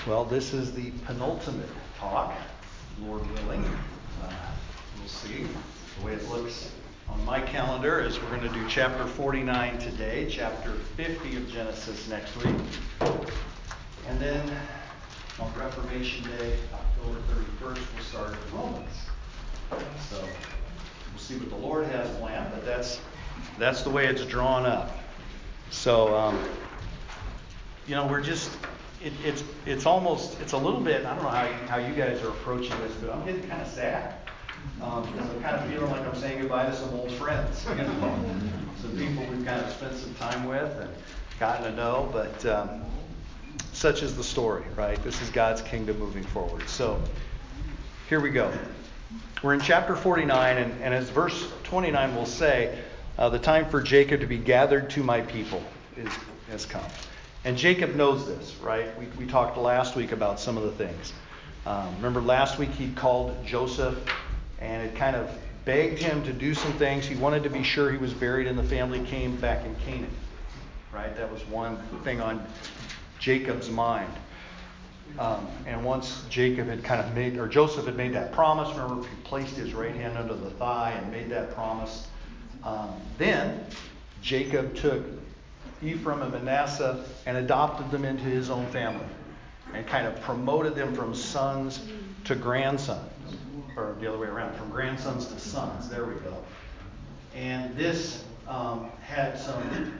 Well, this is the penultimate talk, Lord willing. We'll see. The way it looks on my calendar is we're going to do chapter 49 today, chapter 50 of Genesis next week. And then on Reformation Day, October 31st, we'll start Romans. So we'll see what the Lord has planned, but that's the way it's drawn up. So, we're just... It's almost, it's a little bit, I don't know how you guys are approaching this, but I'm getting kind of sad. Because I'm kind of feeling like I'm saying goodbye to some old friends. Some people we've kind of spent some time with and gotten to know, but such is the story, right? This is God's kingdom moving forward. So here we go. We're in chapter 49, and as verse 29 will say, the time for Jacob to be gathered to my people has come. And Jacob knows this, right? We talked last week about some of the things. Remember last week he called Joseph and it kind of begged him to do some things. He wanted to be sure he was buried in the family came back in Canaan, right? That was one thing on Jacob's mind. And once Joseph had made that promise, remember he placed his right hand under the thigh and made that promise. Then Jacob took Ephraim and Manasseh and adopted them into his own family and kind of promoted them from sons to grandsons, or the other way around, from grandsons to sons. There we go. And this had some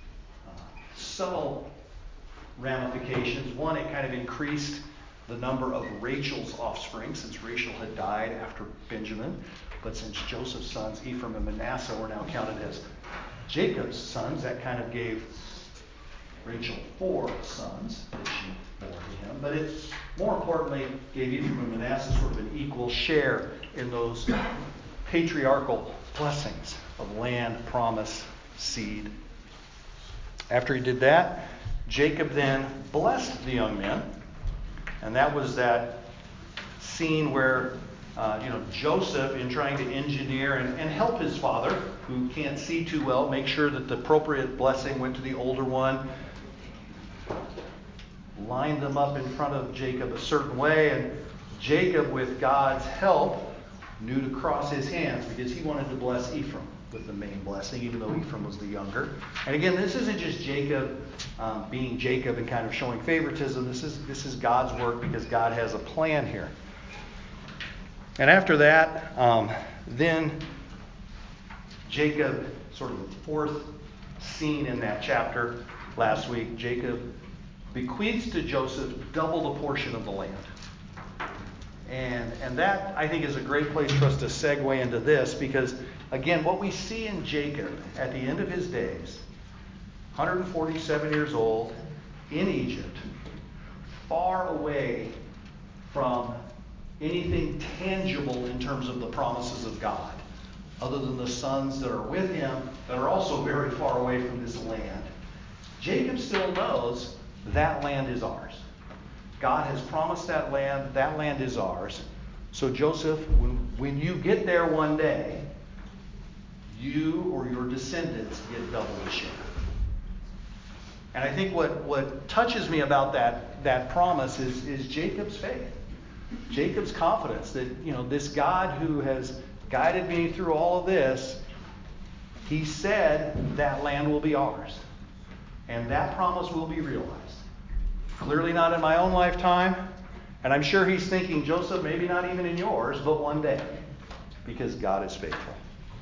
subtle ramifications. One, it kind of increased the number of Rachel's offspring, since Rachel had died after Benjamin. But since Joseph's sons, Ephraim and Manasseh, were now counted as Jacob's sons, that kind of gave Rachel 4 sons that she bore to him. But it, more importantly, gave Ephraim and Manasseh sort of an equal share in those patriarchal blessings of land, promise, seed. After he did that, Jacob then blessed the young men. And that was that scene where Joseph, in trying to engineer and help his father, who can't see too well, make sure that the appropriate blessing went to the older one, lined them up in front of Jacob a certain way, and Jacob, with God's help, knew to cross his hands because he wanted to bless Ephraim with the main blessing, even though Ephraim was the younger. And again, this isn't just Jacob being Jacob and kind of showing favoritism. This is God's work because God has a plan here. And after that, then Jacob, sort of the fourth scene in that chapter last week, Jacob bequeaths to Joseph double the portion of the land. And that, I think, is a great place for us to segue into this because, again, what we see in Jacob at the end of his days, 147 years old, in Egypt, far away from anything tangible in terms of the promises of God, other than the sons that are with him that are also very far away from this land. Jacob still knows that land is ours. God has promised that land is ours. So Joseph, when you get there one day, you or your descendants get double the share. And I think what touches me about that promise is Jacob's faith. Jacob's confidence that, this God who has guided me through all of this, he said that land will be ours. And that promise will be realized. Clearly not in my own lifetime. And I'm sure he's thinking, Joseph, maybe not even in yours, but one day. Because God is faithful.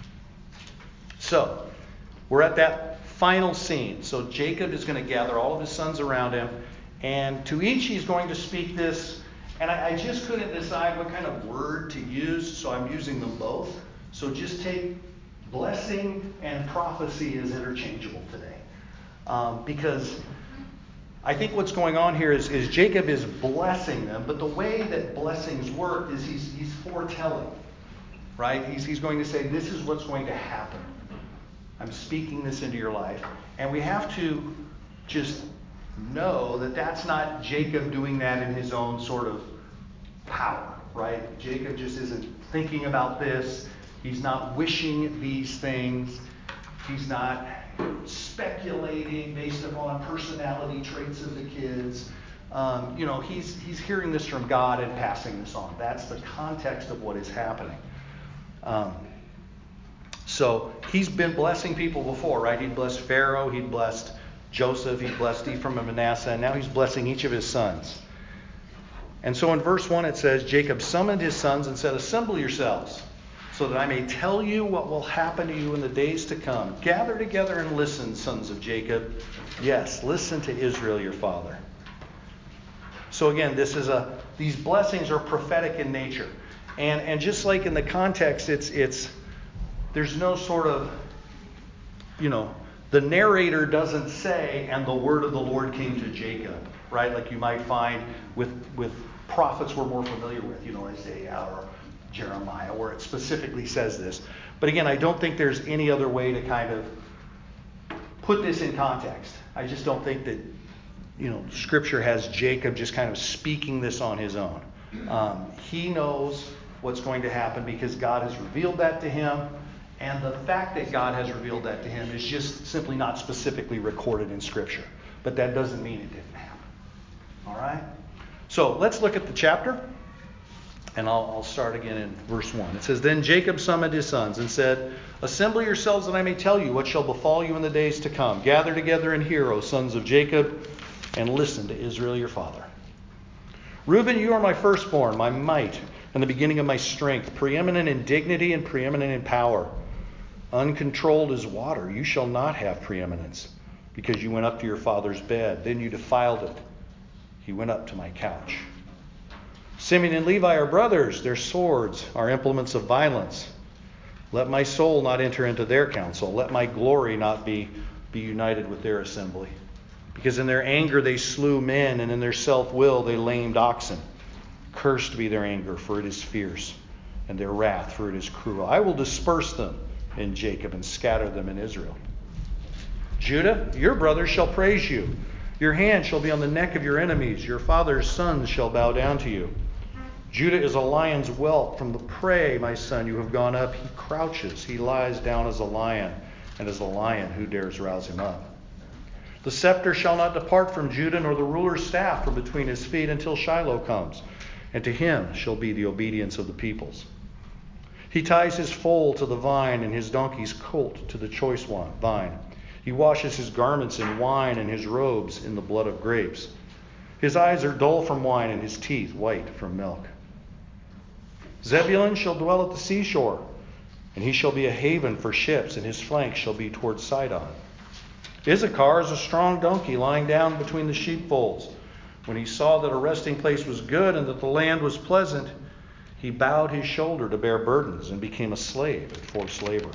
So, we're at that final scene. So Jacob is going to gather all of his sons around him. And to each he's going to speak this. And I just couldn't decide what kind of word to use, so I'm using them both. So just take blessing and prophecy as interchangeable today. Because I think what's going on here is Jacob is blessing them, but the way that blessings work is he's foretelling, right? He's going to say, this is what's going to happen. I'm speaking this into your life. And we have to just know that that's not Jacob doing that in his own sort of power, right? Jacob just isn't thinking about this. He's not wishing these things. He's not speculating based upon personality traits of the kids. he's hearing this from God and passing this on. That's the context of what is happening. So he's been blessing people before, right? He'd blessed Pharaoh, he'd blessed Joseph, he'd blessed Ephraim and Manasseh, and now he's blessing each of his sons. And so in verse 1 it says, Jacob summoned his sons and said, "Assemble yourselves, so that I may tell you what will happen to you in the days to come. Gather together and listen, sons of Jacob. Yes, listen to Israel your father." So again, these blessings are prophetic in nature. And just like in the context, there's no sort of, the narrator doesn't say, "and the word of the Lord came to Jacob," right? Like you might find with prophets we're more familiar with, Isaiah or Jeremiah, where it specifically says this. But again, I don't think there's any other way to kind of put this in context. I just don't think that, Scripture has Jacob just kind of speaking this on his own. He knows what's going to happen because God has revealed that to him. And the fact that God has revealed that to him is just simply not specifically recorded in Scripture. But that doesn't mean it didn't happen. All right? So let's look at the chapter. And I'll start again in verse 1. It says, "Then Jacob summoned his sons and said, 'Assemble yourselves that I may tell you what shall befall you in the days to come. Gather together and hear, O sons of Jacob, and listen to Israel your father. Reuben, you are my firstborn, my might, and the beginning of my strength, preeminent in dignity and preeminent in power. Uncontrolled as water, you shall not have preeminence, because you went up to your father's bed. Then you defiled it. He went up to my couch. Simeon and Levi are brothers. Their swords are implements of violence. Let my soul not enter into their counsel. Let my glory not be united with their assembly. Because in their anger they slew men, and in their self-will they lamed oxen. Cursed be their anger, for it is fierce, and their wrath, for it is cruel. I will disperse them in Jacob and scatter them in Israel. Judah, your brothers shall praise you. Your hand shall be on the neck of your enemies. Your father's sons shall bow down to you. Judah is a lion's whelp from the prey, my son. You have gone up. He crouches. He lies down as a lion, and as a lion, who dares rouse him up? The scepter shall not depart from Judah, nor the ruler's staff from between his feet, until Shiloh comes, and to him shall be the obedience of the peoples. He ties his foal to the vine, and his donkey's colt to the choice vine. He washes his garments in wine, and his robes in the blood of grapes. His eyes are dull from wine, and his teeth white from milk. Zebulun shall dwell at the seashore, and he shall be a haven for ships, and his flank shall be toward Sidon. Issachar is a strong donkey lying down between the sheepfolds. When he saw that a resting place was good and that the land was pleasant, he bowed his shoulder to bear burdens and became a slave at forced labor.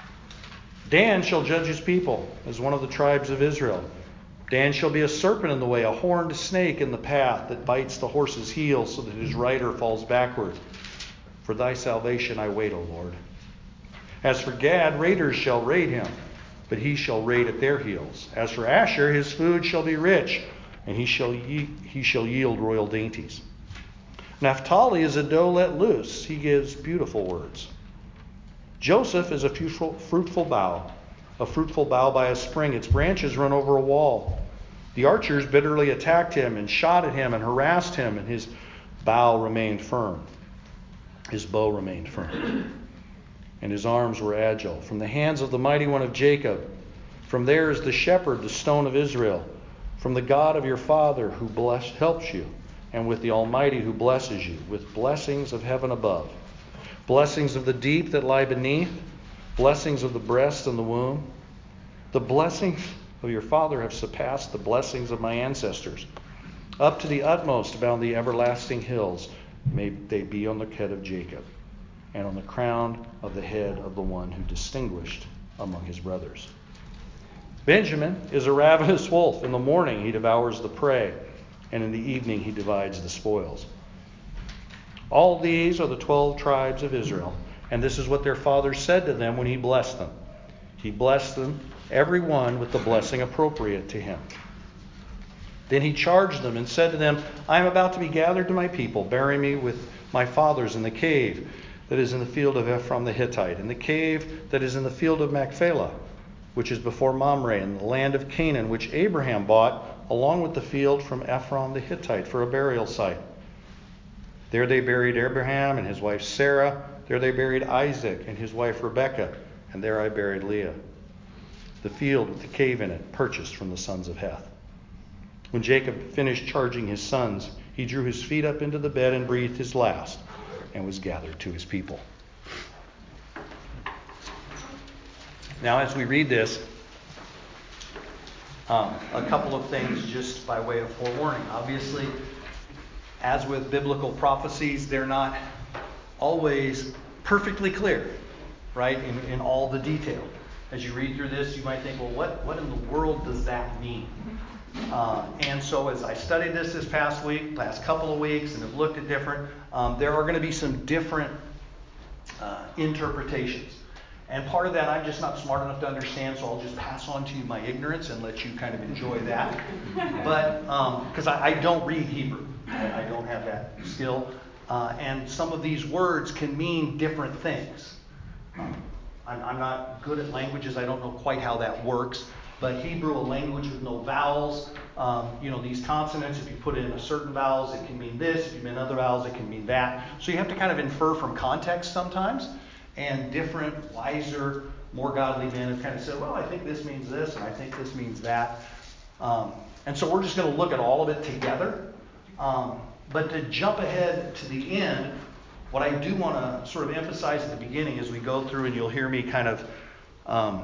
Dan shall judge his people as one of the tribes of Israel. Dan shall be a serpent in the way, a horned snake in the path that bites the horse's heel so that his rider falls backward. For thy salvation I wait, O Lord. As for Gad, raiders shall raid him, but he shall raid at their heels. As for Asher, his food shall be rich, and he shall yield royal dainties. Naphtali is a doe let loose. He gives beautiful words. Joseph is a fruitful bough by a spring. Its branches run over a wall. The archers bitterly attacked him and shot at him and harassed him, and his bow remained firm. His bow remained firm, and his arms were agile. From the hands of the mighty one of Jacob, from there is the shepherd, the stone of Israel, from the God of your father who helps you, and with the Almighty who blesses you, with blessings of heaven above, blessings of the deep that lie beneath, blessings of the breast and the womb. The blessings of your father have surpassed the blessings of my ancestors. Up to the utmost bound the everlasting hills. May they be on the head of Jacob, and on the crown of the head of the one who distinguished among his brothers. Benjamin is a ravenous wolf. In the morning he devours the prey, and in the evening he divides the spoils. All these are the 12 tribes of Israel, and this is what their father said to them when he blessed them. He blessed them, every one with the blessing appropriate to him. Then he charged them and said to them, I am about to be gathered to my people. Bury me with my fathers in the cave that is in the field of Ephron the Hittite, in the cave that is in the field of Machpelah, which is before Mamre, in the land of Canaan, which Abraham bought along with the field from Ephron the Hittite for a burial site. There they buried Abraham and his wife Sarah. There they buried Isaac and his wife Rebekah. And there I buried Leah. The field with the cave in it, purchased from the sons of Heth. When Jacob finished charging his sons, he drew his feet up into the bed and breathed his last, and was gathered to his people. Now, as we read this, a couple of things just by way of forewarning. Obviously, as with biblical prophecies, they're not always perfectly clear, right, in all the detail. As you read through this, you might think, well, what in the world does that mean? And so as I studied this past couple of weeks, and have looked at different, there are going to be some different interpretations. And part of that I'm just not smart enough to understand, so I'll just pass on to you my ignorance and let you kind of enjoy that. But because I don't read Hebrew, I don't have that skill. And some of these words can mean different things. I'm not good at languages. I don't know quite how that works. But Hebrew, a language with no vowels, these consonants, if you put in a certain vowels, it can mean this. If you mean other vowels, it can mean that. So you have to kind of infer from context sometimes. And different, wiser, more godly men have kind of said, well, I think this means this, and I think this means that. And so we're just going to look at all of it together. But to jump ahead to the end, what I do want to sort of emphasize at the beginning as we go through, and you'll hear me kind of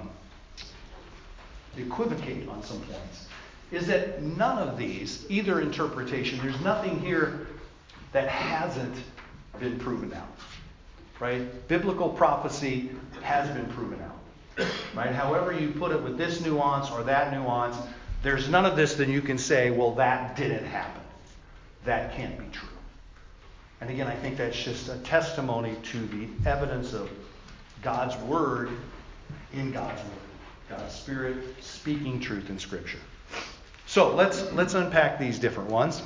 equivocate on some points, is that none of these, either interpretation, there's nothing here that hasn't been proven out. Right? Biblical prophecy has been proven out. Right? However you put it with this nuance or that nuance, there's none of this that you can say, well, that didn't happen. That can't be true. And again, I think that's just a testimony to the evidence of God's Word in God's Word. God's Spirit speaking truth in Scripture. So let's unpack these different ones.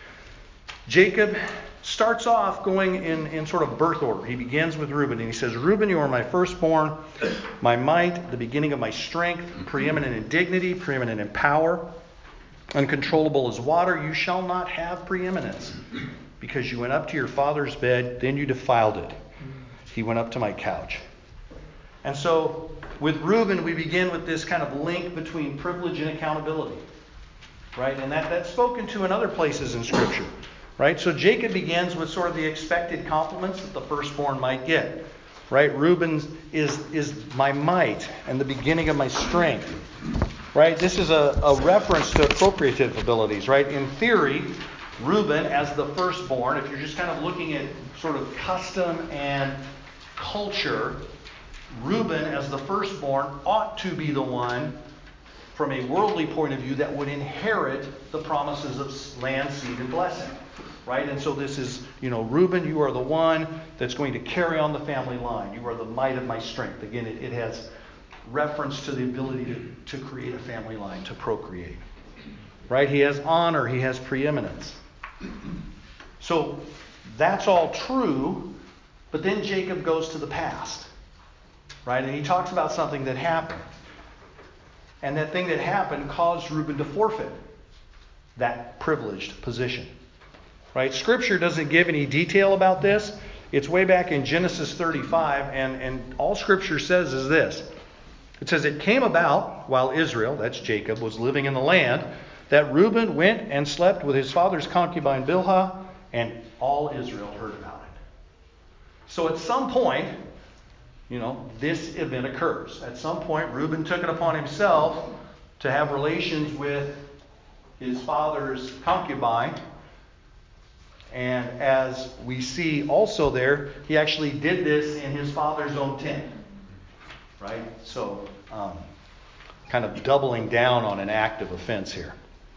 Jacob starts off going in sort of birth order. He begins with Reuben, and he says, Reuben, you are my firstborn, my might, the beginning of my strength, preeminent in dignity, preeminent in power, uncontrollable as water. You shall not have preeminence, because you went up to your father's bed, then you defiled it. He went up to my couch. And so with Reuben, we begin with this kind of link between privilege and accountability. Right? And that's spoken to in other places in Scripture. Right? So Jacob begins with sort of the expected compliments that the firstborn might get. Right? Reuben is my might and the beginning of my strength. Right? This is a reference to appropriative abilities. Right? In theory, Reuben as the firstborn, if you're just kind of looking at sort of custom and culture, Reuben as the firstborn ought to be the one, from a worldly point of view, that would inherit the promises of land, seed, and blessing. Right? And so this is, Reuben, you are the one that's going to carry on the family line. You are the might of my strength. Again, it has reference to the ability to create a family line, to procreate. Right? He has honor. He has preeminence. So that's all true, but then Jacob goes to the past. Right? And he talks about something that happened. And that thing that happened caused Reuben to forfeit that privileged position. Right? Scripture doesn't give any detail about this. It's way back in Genesis 35, and all Scripture says is this. It says, it came about while Israel, that's Jacob, was living in the land, that Reuben went and slept with his father's concubine Bilhah, and all Israel heard about it. So at some point, this event occurs. At some point, Reuben took it upon himself to have relations with his father's concubine. And as we see also there, he actually did this in his father's own tent. Right? So, kind of doubling down on an act of offense here.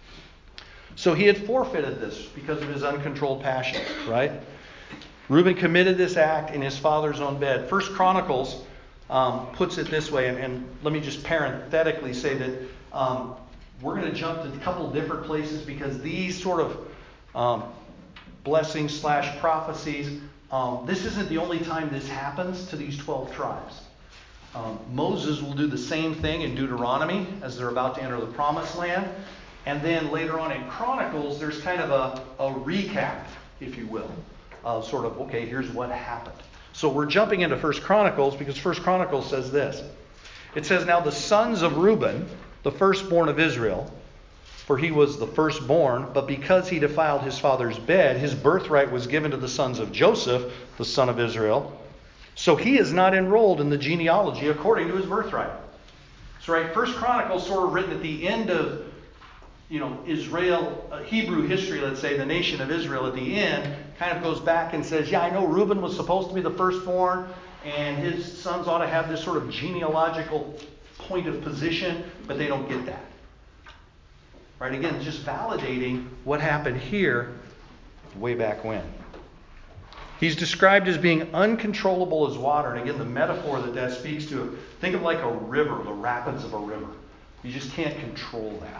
So he had forfeited this because of his uncontrolled passion. Right? Reuben committed this act in his father's own bed. First Chronicles puts it this way, and let me just parenthetically say that we're going to jump to a couple different places because these sort of blessings / prophecies, this isn't the only time this happens to these 12 tribes. Moses will do the same thing in Deuteronomy as they're about to enter the promised land. And then later on in Chronicles, there's kind of a recap, if you will, of sort of, okay, here's what happened. So we're jumping into 1 Chronicles because 1 Chronicles says this. It says, now the sons of Reuben, the firstborn of Israel, for he was the firstborn, but because he defiled his father's bed, his birthright was given to the sons of Joseph, the son of Israel. So he is not enrolled in the genealogy according to his birthright. So right, 1 Chronicles sort of written at the end of, Israel, Hebrew history, let's say, the nation of Israel at the end, kind of goes back and says, yeah, I know Reuben was supposed to be the firstborn, and his sons ought to have this sort of genealogical point of position, but they don't get that. Right, again, just validating what happened here way back when. He's described as being uncontrollable as water. And again, the metaphor that speaks to, think of like a river, the rapids of a river. You just can't control that.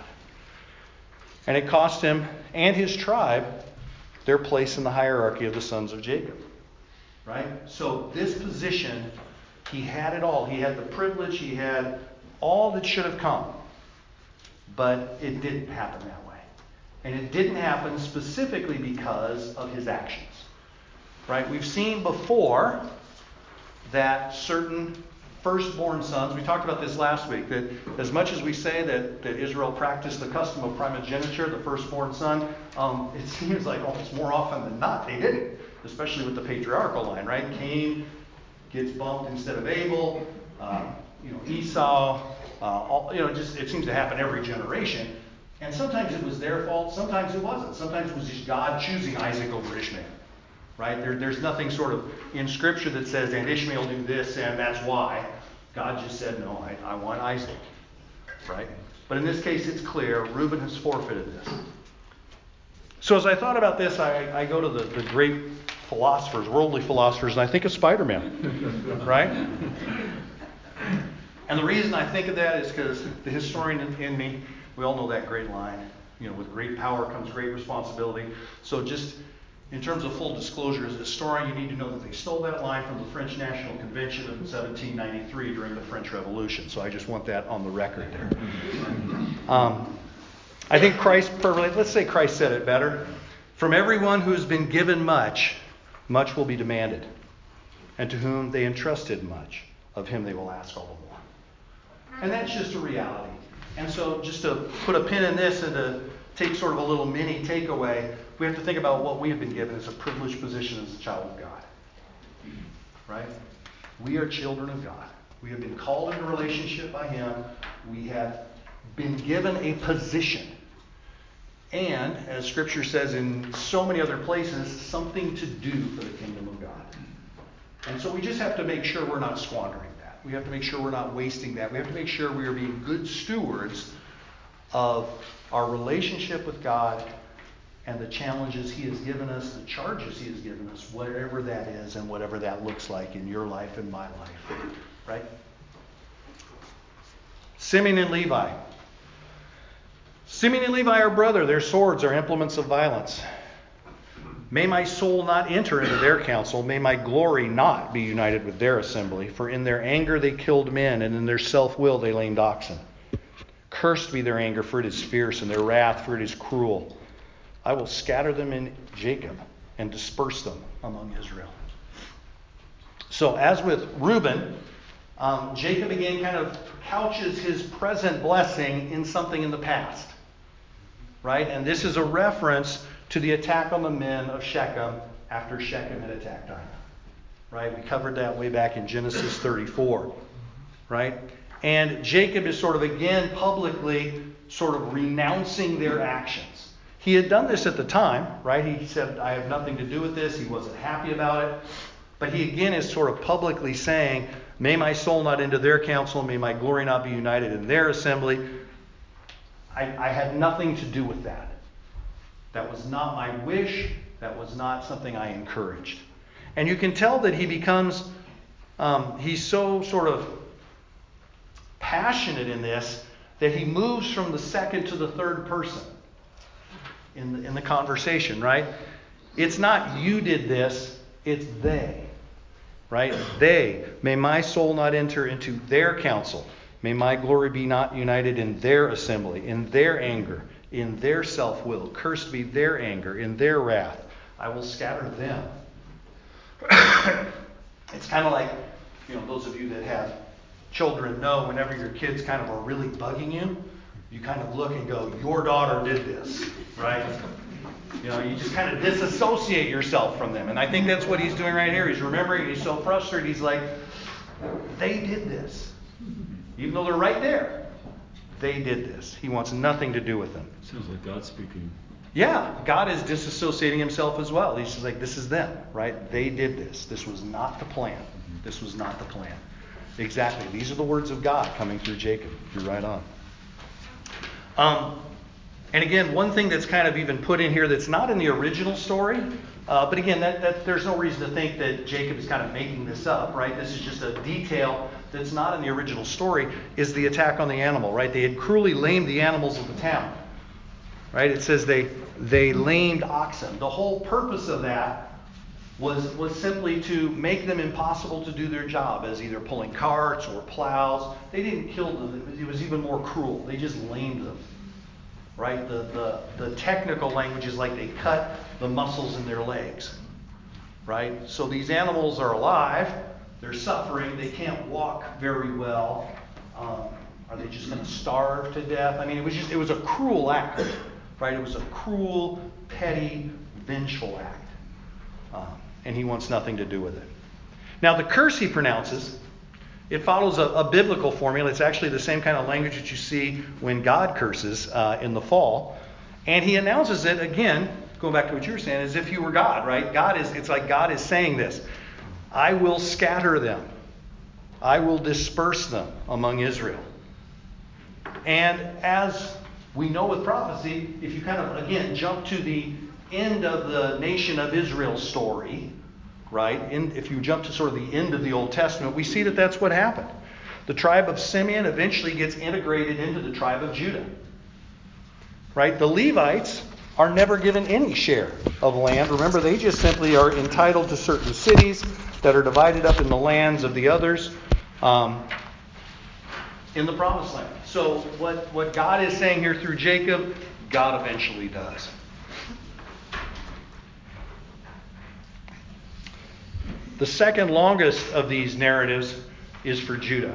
And it cost him and his tribe their place in the hierarchy of the sons of Jacob. Right? So this position, he had it all. He had the privilege. He had all that should have come. But it didn't happen that way. And it didn't happen specifically because of his actions. Right? We've seen before that certain firstborn sons, we talked about this last week, that as much as we say that Israel practiced the custom of primogeniture, the firstborn son, it seems like almost more often than not they didn't, especially with the patriarchal line, right? Cain gets bumped instead of Abel, Esau, it seems to happen every generation. And sometimes it was their fault, sometimes it wasn't. Sometimes it was just God choosing Isaac over Ishmael. Right? There's nothing sort of in Scripture that says, and Ishmael do this, and that's why. God just said, no, I want Isaac. Right? But in this case, it's clear. Reuben has forfeited this. So as I thought about this, I go to the great philosophers, worldly philosophers, and I think of Spider-Man. Right? And the reason I think of that is because the historian in me, we all know that great line. With great power comes great responsibility. So just in terms of full disclosure, as a historian, you need to know that they stole that line from the French National Convention of 1793 during the French Revolution. So I just want that on the record there. I think let's say Christ said it better. From everyone who has been given much, much will be demanded. And to whom they entrusted much, of him they will ask all the more. And that's just a reality. And so just to put a pin in this and to take sort of a little mini takeaway, we have to think about what we have been given as a privileged position as a child of God. Right? We are children of God. We have been called into relationship by him. We have been given a position. And, as Scripture says in so many other places, something to do for the kingdom of God. And so we just have to make sure we're not squandering that. We have to make sure we're not wasting that. We have to make sure we are being good stewards of our relationship with God and the challenges he has given us, the charges he has given us, whatever that is and whatever that looks like in your life and my life. Right? Simeon and Levi. Simeon and Levi are brother. Their swords are implements of violence. May my soul not enter into their council. May my glory not be united with their assembly. For in their anger they killed men, and in their self-will they lamed oxen. Cursed be their anger, for it is fierce, and their wrath, for it is cruel. I will scatter them in Jacob and disperse them among Israel. So as with Reuben, Jacob again kind of couches his present blessing in something in the past. Right? And this is a reference to the attack on the men of Shechem after Shechem had attacked Dinah. Right? We covered that way back in Genesis 34. Right? And Jacob is sort of again publicly sort of renouncing their actions. He had done this at the time, right? He said, I have nothing to do with this. He wasn't happy about it. But he again is sort of publicly saying, may my soul not enter their council, may my glory not be united in their assembly. I had nothing to do with that. That was not my wish. That was not something I encouraged. And you can tell that he becomes, he's so sort of passionate in this that he moves from the second to the third person in the conversation, right? It's not you did this, it's they. Right? They, may my soul not enter into their council. May my glory be not united in their assembly, in their anger, in their self-will. Cursed be their anger, in their wrath. I will scatter them. It's kind of like, those of you that have children know whenever your kids kind of are really bugging you, you kind of look and go, your daughter did this, right? You just kind of disassociate yourself from them. And I think that's what he's doing right here. He's remembering, he's so frustrated, he's like, they did this. Even though they're right there, they did this. He wants nothing to do with them. Sounds like God speaking. Yeah, God is disassociating himself as well. He's just like, this is them, right? They did this. This was not the plan. This was not the plan. Exactly. These are the words of God coming through Jacob. You're right on. And again, one thing that's kind of even put in here that's not in the original story, but again, that there's no reason to think that Jacob is kind of making this up, right? This is just a detail that's not in the original story, is the attack on the animal, right? They had cruelly lamed the animals of the town, right? It says they lamed oxen. The whole purpose of that was simply to make them impossible to do their job as either pulling carts or plows. They didn't kill them. It was even more cruel. They just lamed them. Right? The technical language is like they cut the muscles in their legs. Right? So these animals are alive. They're suffering. They can't walk very well. Are they just going to starve to death? I mean, it was a cruel act. Right? It was a cruel, petty, vengeful act. And he wants nothing to do with it. Now, the curse he pronounces, it follows a biblical formula. It's actually the same kind of language that you see when God curses in the fall. And he announces it again, going back to what you were saying, as if he were God, right? It's like God is saying this. I will scatter them. I will disperse them among Israel. And as we know with prophecy, if you kind of, again, jump to the end of the nation of Israel story, right? If you jump to sort of the end of the Old Testament, we see that that's what happened. The tribe of Simeon eventually gets integrated into the tribe of Judah. Right? The Levites are never given any share of land. Remember, they just simply are entitled to certain cities that are divided up in the lands of the others in the Promised Land. So what God is saying here through Jacob, God eventually does. The second longest of these narratives is for Judah.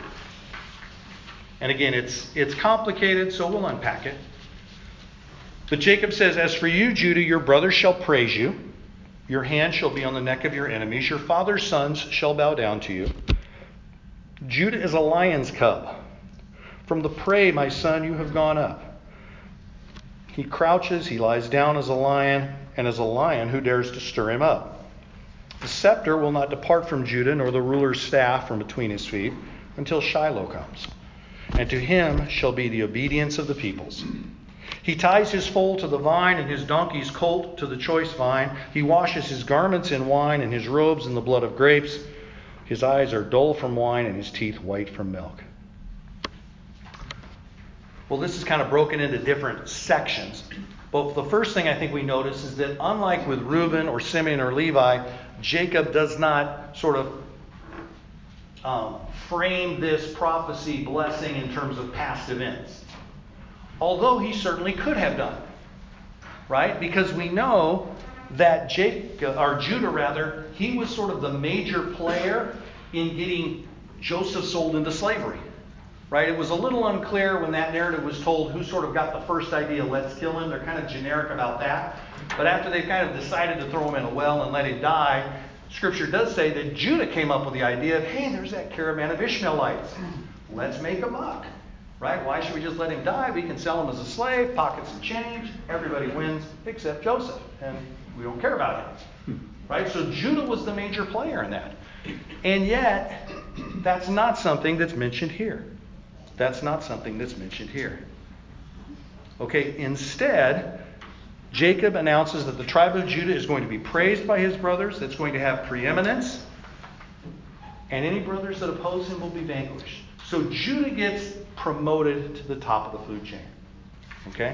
And again, it's complicated, so we'll unpack it. But Jacob says, as for you, Judah, your brothers shall praise you. Your hand shall be on the neck of your enemies. Your father's sons shall bow down to you. Judah is a lion's cub. From the prey, my son, you have gone up. He crouches, he lies down as a lion, and as a lion, who dares to stir him up? The scepter will not depart from Judah, nor the ruler's staff from between his feet, until Shiloh comes. And to him shall be the obedience of the peoples. He ties his foal to the vine, and his donkey's colt to the choice vine. He washes his garments in wine, and his robes in the blood of grapes. His eyes are dull from wine, and his teeth white from milk. Well, this is kind of broken into different sections. But the first thing I think we notice is that unlike with Reuben or Simeon or Levi, Jacob does not sort of frame this prophecy blessing in terms of past events. Although he certainly could have done. Right? Because we know that Judah, he was sort of the major player in getting Joseph sold into slavery. Right? It was a little unclear when that narrative was told who sort of got the first idea, let's kill him. They're kind of generic about that. But after they kind of decided to throw him in a well and let him die, Scripture does say that Judah came up with the idea of, hey, there's that caravan of Ishmaelites. Let's make a buck. Right? Why should we just let him die? We can sell him as a slave, pocket some change. Everybody wins except Joseph. And we don't care about him. Right? So Judah was the major player in that. And yet, that's not something that's mentioned here. That's not something that's mentioned here. Okay, instead, Jacob announces that the tribe of Judah is going to be praised by his brothers. It's going to have preeminence. And any brothers that oppose him will be vanquished. So Judah gets promoted to the top of the food chain. Okay?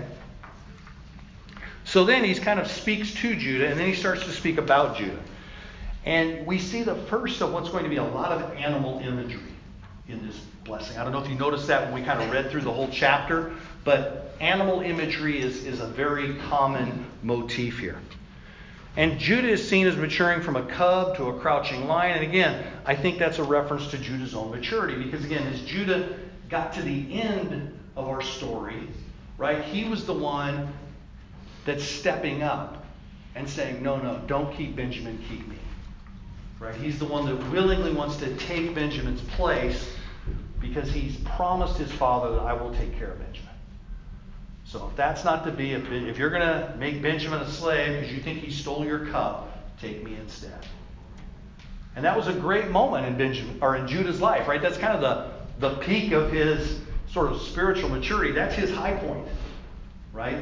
So then he kind of speaks to Judah, and then he starts to speak about Judah. And we see the first of what's going to be a lot of animal imagery in this blessing. I don't know if you noticed that when we kind of read through the whole chapter, but animal imagery is a very common motif here. And Judah is seen as maturing from a cub to a crouching lion. And again, I think that's a reference to Judah's own maturity. Because again, as Judah got to the end of our story, right, he was the one that's stepping up and saying, no, don't keep Benjamin, keep me. Right? He's the one that willingly wants to take Benjamin's place because he's promised his father that I will take care of Benjamin. So if that's not to be, if you're going to make Benjamin a slave because you think he stole your cup, take me instead. And that was a great moment in Judah's life, right? That's kind of the peak of his sort of spiritual maturity. That's his high point, right?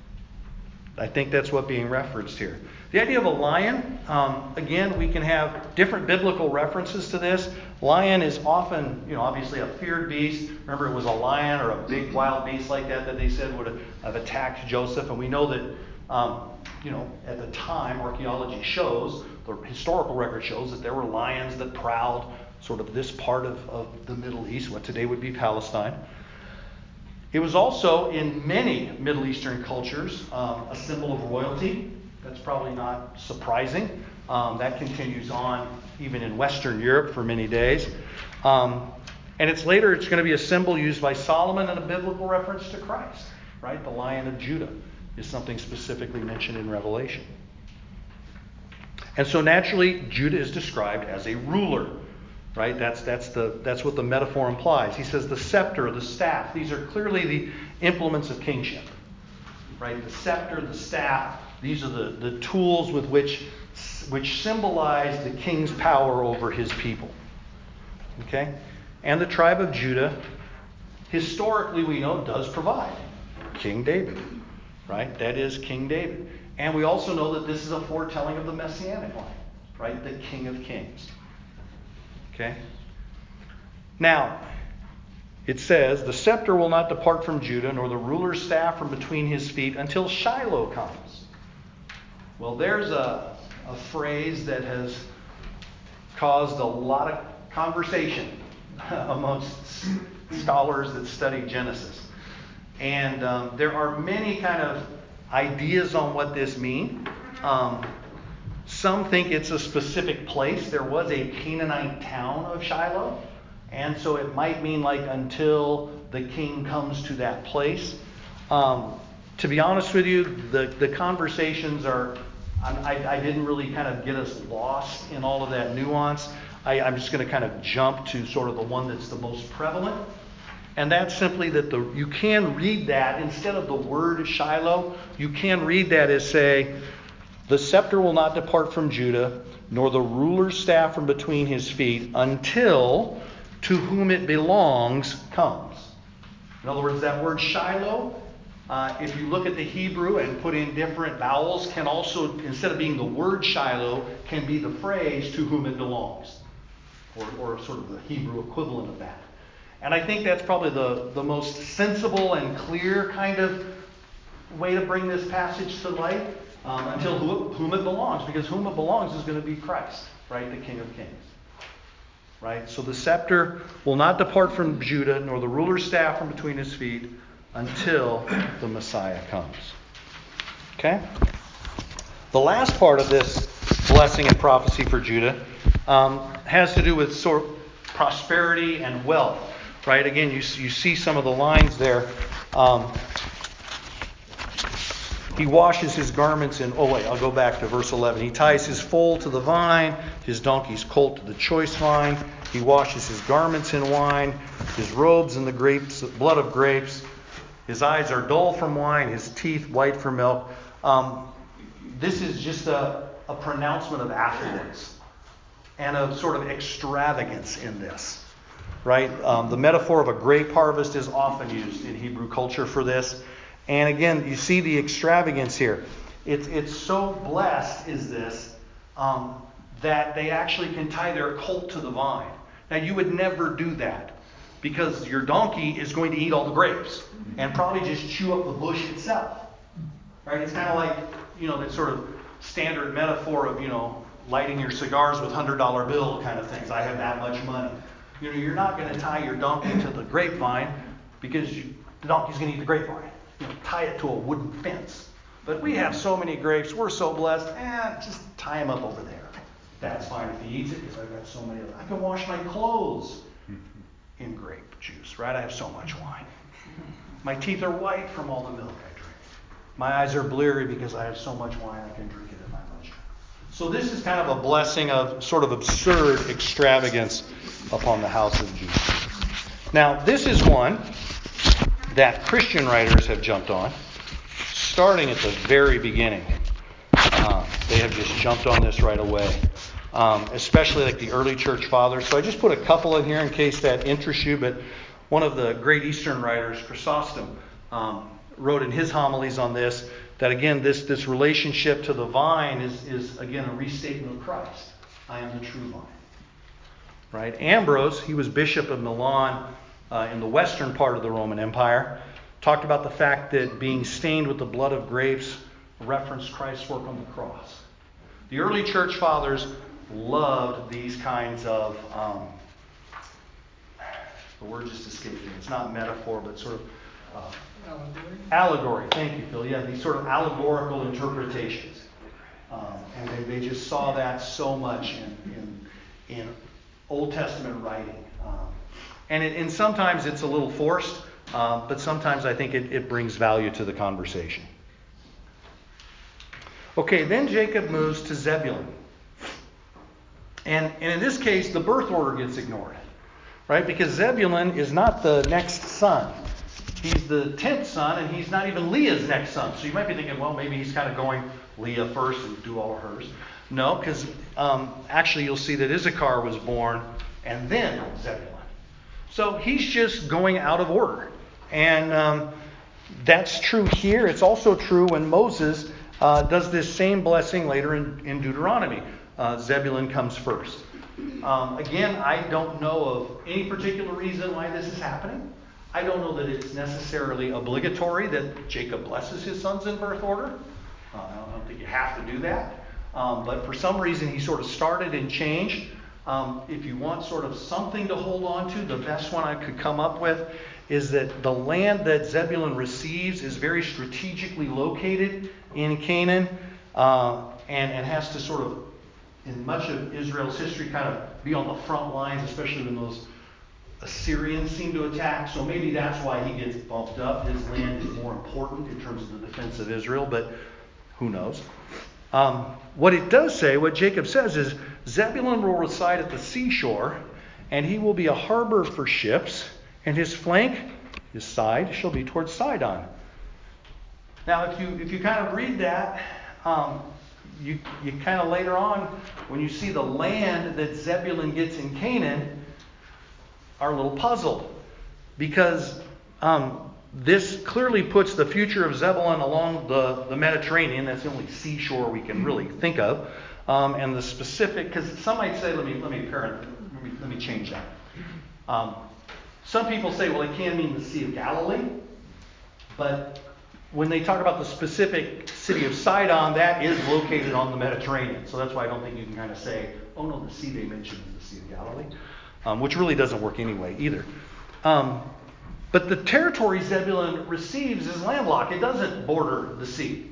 I think that's what's being referenced here. The idea of a lion, again, we can have different biblical references to this. Lion is often, obviously a feared beast. Remember, it was a lion or a big wild beast like that they said would have attacked Joseph. And we know that, at the time, archaeology shows, the historical record shows that there were lions that prowled sort of this part of the Middle East, what today would be Palestine. It was also, in many Middle Eastern cultures, a symbol of royalty. That's probably not surprising. That continues on even in Western Europe for many days. And it's going to be a symbol used by Solomon and a biblical reference to Christ. Right? The Lion of Judah is something specifically mentioned in Revelation. And so naturally, Judah is described as a ruler. Right? That's what the metaphor implies. He says the scepter, the staff, these are clearly the implements of kingship. Right? The scepter, the staff, these are the tools with which symbolize the king's power over his people. Okay? And the tribe of Judah, historically we know, does provide King David. Right? That is King David. And we also know that this is a foretelling of the Messianic line. Right? The King of Kings. Okay? Now, it says, the scepter will not depart from Judah, nor the ruler's staff from between his feet, until Shiloh comes. Well, there's a phrase that has caused a lot of conversation amongst scholars that study Genesis. And there are many kind of ideas on what this means. Some think it's a specific place. There was a Canaanite town of Shiloh. And so it might mean like until the king comes to that place. To be honest with you, the conversations are, I didn't really kind of get us lost in all of that nuance. I'm just going to kind of jump to sort of the one that's the most prevalent. And that's simply that you can read that, instead of the word Shiloh, you can read that as say, the scepter will not depart from Judah, nor the ruler's staff from between his feet, until to whom it belongs comes. In other words, that word Shiloh, if you look at the Hebrew and put in different vowels, can also, instead of being the word Shiloh, can be the phrase to whom it belongs, or sort of the Hebrew equivalent of that. And I think that's probably the most sensible and clear kind of way to bring this passage to light, until whom it belongs, because whom it belongs is going to be Christ, right, the King of Kings. Right? So the scepter will not depart from Judah, nor the ruler's staff from between his feet, until the Messiah comes. Okay? The last part of this blessing and prophecy for Judah has to do with sort of prosperity and wealth. Right? Again, you see some of the lines there. He washes his garments in... I'll go back to verse 11. He ties his foal to the vine, his donkey's colt to the choice vine. He washes his garments in wine, his robes in the blood of grapes. His eyes are dull from wine, his teeth white from milk. This is just a pronouncement of affluence and of sort of extravagance in this. Right? The metaphor of a grape harvest is often used in Hebrew culture for this. And again, you see the extravagance here. It's so blessed is this that they actually can tie their colt to the vine. Now, you would never do that because your donkey is going to eat all the grapes and probably just chew up the bush itself. Right? It's kind of like, that sort of standard metaphor of, lighting your cigars with $100 bill kind of things. I have that much money. You're not going to tie your donkey to the grapevine because the donkey's going to eat the grapevine. Tie it to a wooden fence. But we have so many grapes. We're so blessed. Just tie him up over there. That's fine if he eats it because I've got so many of them. I can wash my clothes in grape juice, right? I have so much wine. My teeth are white from all the milk I drink. My eyes are bleary because I have so much wine I can drink it at my lunchtime. So this is kind of a blessing of sort of absurd extravagance upon the house of Jesus. Now, this is one that Christian writers have jumped on, starting at the very beginning. They have just jumped on this right away, especially like the early church fathers. So I just put a couple in here in case that interests you, but one of the great Eastern writers, Chrysostom, wrote in his homilies on this, that again, this relationship to the vine is again a restatement of Christ. I am the true vine. Right? Ambrose, he was bishop of Milan in the western part of the Roman Empire, talked about the fact that being stained with the blood of grapes referenced Christ's work on the cross. The early church fathers loved these kinds of, the word just escaped me. It's not metaphor, but sort of allegory. Thank you, Phil. Yeah, these sort of allegorical interpretations. And they just saw that so much in Old Testament writing. And sometimes it's a little forced, but sometimes I think it brings value to the conversation. Okay, then Jacob moves to Zebulun. And in this case, the birth order gets ignored. Right? Because Zebulun is not the next son. He's the 10th son, and he's not even Leah's next son. So you might be thinking, well, maybe he's kind of going Leah first and do all of hers. No, because actually you'll see that Issachar was born and then Zebulun. So he's just going out of order. And that's true here. It's also true when Moses does this same blessing later in Deuteronomy. Zebulun comes first. Again, I don't know of any particular reason why this is happening. I don't know that it's necessarily obligatory that Jacob blesses his sons in birth order. I don't think you have to do that. But for some reason, he sort of started and changed. If you want sort of something to hold on to, the best one I could come up with is that the land that Zebulun receives is very strategically located in Canaan and has to sort of, in much of Israel's history, kind of be on the front lines, especially when those Assyrians seem to attack. So maybe that's why he gets bumped up. His land is more important in terms of the defense of Israel, but who knows? What it does say, what Jacob says is, Zebulun will reside at the seashore, and he will be a harbor for ships, and his flank, his side, shall be towards Sidon. Now, if you kind of read that, you kind of later on, when you see the land that Zebulun gets in Canaan, are a little puzzled. Because this clearly puts the future of Zebulun along the Mediterranean. That's the only seashore we can really think of. And the specific, because some might say, let me change that. Some people say, well, it can mean the Sea of Galilee. But when they talk about the specific city of Sidon, that is located on the Mediterranean. So that's why I don't think you can kind of say, oh no, the sea they mentioned is the Sea of Galilee. Which really doesn't work anyway either. But the territory Zebulun receives is landlocked. It doesn't border the sea.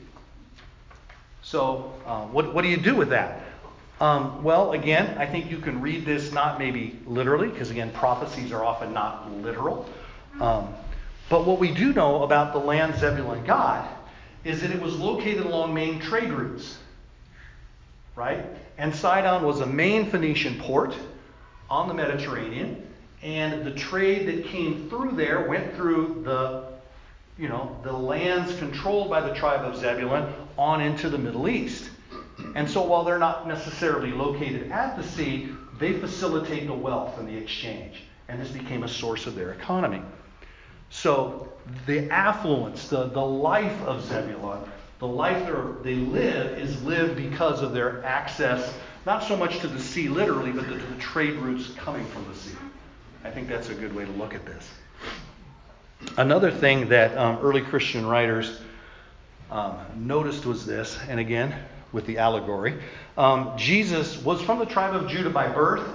So what do you do with that? Well, again, I think you can read this not maybe literally, because again, prophecies are often not literal. But what we do know about the land Zebulun got is that it was located along main trade routes. Right? And Sidon was a main Phoenician port on the Mediterranean, and the trade that came through there went through the lands controlled by the tribe of Zebulun on into the Middle East. And so while they're not necessarily located at the sea, they facilitate the wealth and the exchange. And this became a source of their economy. So the affluence, the life of Zebulun, the life they live is lived because of their access, not so much to the sea literally, but to the trade routes coming from the sea. I think that's a good way to look at this. Another thing that early Christian writers noticed was this, and again, with the allegory. Jesus was from the tribe of Judah by birth,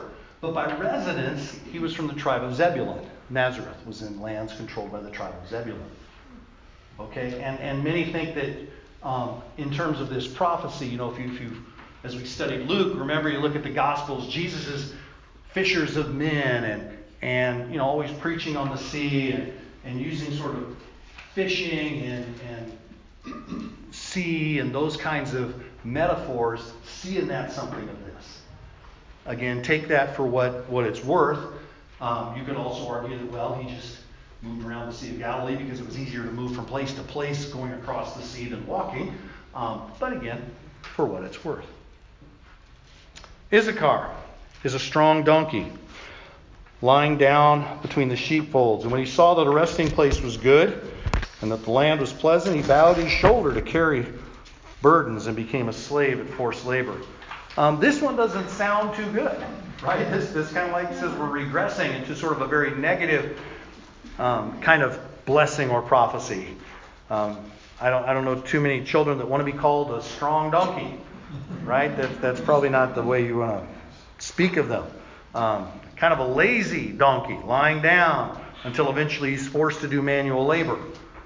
But by residence, he was from the tribe of Zebulun. Nazareth was in lands controlled by the tribe of Zebulun. Okay, and many think that in terms of this prophecy, if you as we studied Luke, remember you look at the Gospels, Jesus is fishers of men and always preaching on the sea and using sort of fishing and sea and those kinds of metaphors, see in that something of this. Again, take that for what it's worth. You could also argue that, he just moved around the Sea of Galilee because it was easier to move from place to place going across the sea than walking. But again, for what it's worth. Issachar is a strong donkey lying down between the sheepfolds. And when he saw that a resting place was good and that the land was pleasant, he bowed his shoulder to carry burdens and became a slave at forced labor. This one doesn't sound too good, right? This kind of like says we're regressing into sort of a very negative kind of blessing or prophecy. I don't know too many children that want to be called a strong donkey, right? That's probably not the way you want to speak of them. Kind of a lazy donkey, lying down until eventually he's forced to do manual labor.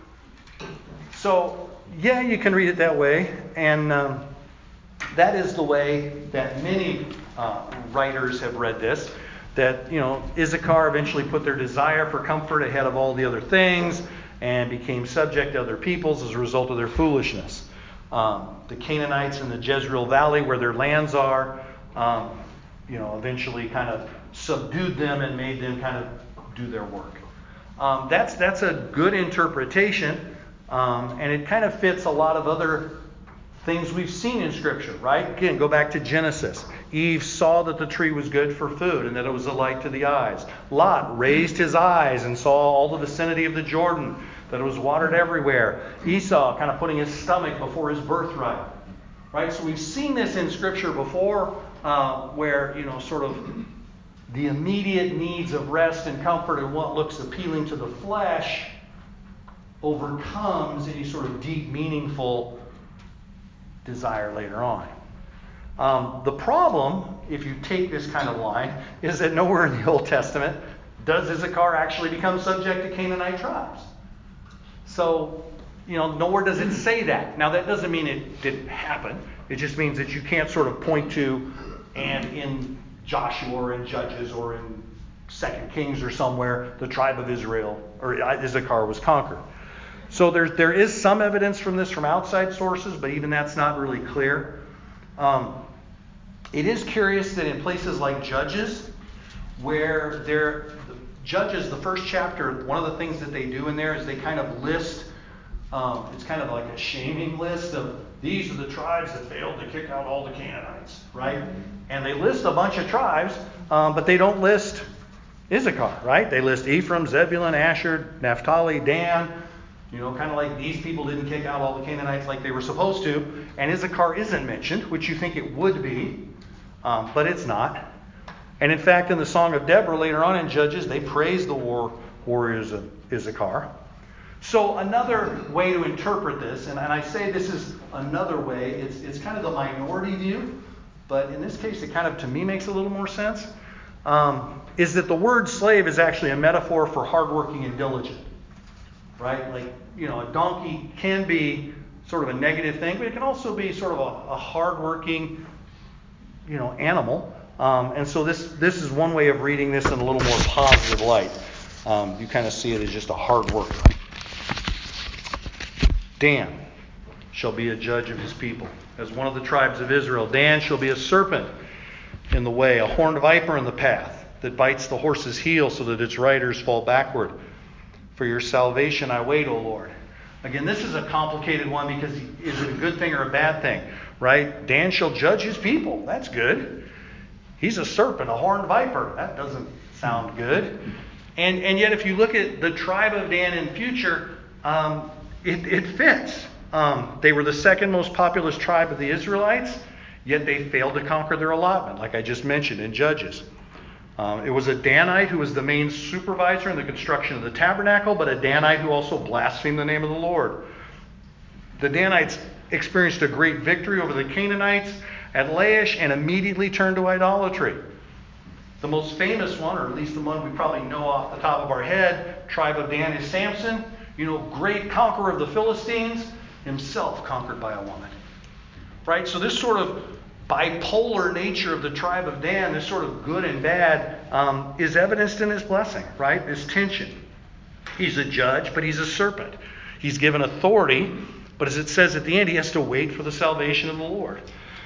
So, yeah, you can read it that way, and that is the way that many writers have read this. That, Issachar eventually put their desire for comfort ahead of all the other things and became subject to other peoples as a result of their foolishness. The Canaanites in the Jezreel Valley, where their lands are, eventually kind of subdued them and made them kind of do their work. That's a good interpretation, and it kind of fits a lot of other things we've seen in Scripture, right? Again, go back to Genesis. Eve saw that the tree was good for food and that it was a light to the eyes. Lot raised his eyes and saw all the vicinity of the Jordan, that it was watered everywhere. Esau kind of putting his stomach before his birthright, right? So we've seen this in Scripture before, where, sort of the immediate needs of rest and comfort and what looks appealing to the flesh overcomes any sort of deep, meaningful desire later on. The problem, if you take this kind of line, is that nowhere in the Old Testament does Issachar actually become subject to Canaanite tribes. So, nowhere does it say that. Now, that doesn't mean it didn't happen. It just means that you can't sort of point to, and in Joshua or in Judges or in 2 Kings or somewhere, the tribe of Israel or Issachar was conquered. So there is some evidence from this from outside sources, but even that's not really clear. It is curious that in places like Judges, where Judges, the first chapter, one of the things that they do in there is they kind of list, it's kind of like a shaming list of these are the tribes that failed to kick out all the Canaanites, right? And they list a bunch of tribes, but they don't list Issachar, right? They list Ephraim, Zebulun, Asher, Naphtali, Dan. Kind of like these people didn't kick out all the Canaanites like they were supposed to. And Issachar isn't mentioned, which you think it would be, but it's not. And in fact, in the Song of Deborah later on in Judges, they praise the warriors of Issachar. So another way to interpret this, and I say this is another way, it's kind of the minority view, but in this case it kind of, to me, makes a little more sense, is that the word slave is actually a metaphor for hardworking and diligent. Right? Like, a donkey can be sort of a negative thing, but it can also be sort of a hardworking, animal. And so this is one way of reading this in a little more positive light. You kind of see it as just a hard worker. Dan shall be a judge of his people. As one of the tribes of Israel, Dan shall be a serpent in the way, a horned viper in the path, that bites the horse's heel so that its riders fall backward. For your salvation I wait, O Lord. Again, this is a complicated one because is it a good thing or a bad thing? Right? Dan shall judge his people. That's good. He's a serpent, a horned viper. That doesn't sound good. And yet if you look at the tribe of Dan in future, it fits. They were the second most populous tribe of the Israelites, yet they failed to conquer their allotment, like I just mentioned in Judges. It was a Danite who was the main supervisor in the construction of the tabernacle, but a Danite who also blasphemed the name of the Lord. The Danites experienced a great victory over the Canaanites at Laish and immediately turned to idolatry. The most famous one, or at least the one we probably know off the top of our head, tribe of Dan, is Samson. Great conqueror of the Philistines, himself conquered by a woman. Right? So this sort of bipolar nature of the tribe of Dan, this sort of good and bad, is evidenced in his blessing, right? This tension. He's a judge, but he's a serpent. He's given authority, but as it says at the end, he has to wait for the salvation of the Lord.